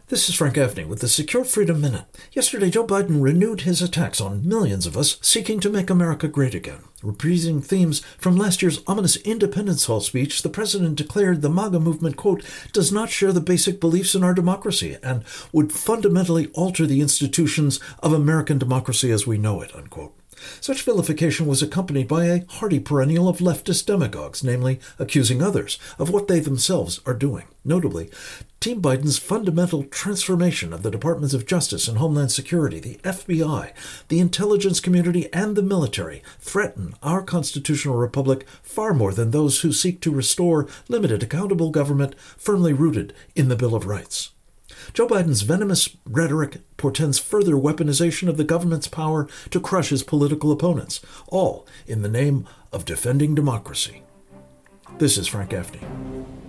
This is Frank Gaffney with the Secure Freedom Minute. Yesterday, Joe Biden renewed his attacks on millions of us seeking to make America great again. Reprising themes from last year's ominous Independence Hall speech, the president declared the MAGA movement, quote, does not share the basic beliefs in our democracy and would fundamentally alter the institutions of American democracy as we know it, unquote. Such vilification was accompanied by a hearty perennial of leftist demagogues, namely accusing others of what they themselves are doing. Notably, Team Biden's fundamental transformation of the Departments of Justice and Homeland Security, the FBI, the intelligence community, and the military threaten our constitutional republic far more than those who seek to restore limited, accountable government firmly rooted in the Bill of Rights. Joe Biden's venomous rhetoric portends further weaponization of the government's power to crush his political opponents, all in the name of defending democracy. This is Frank Gaffney.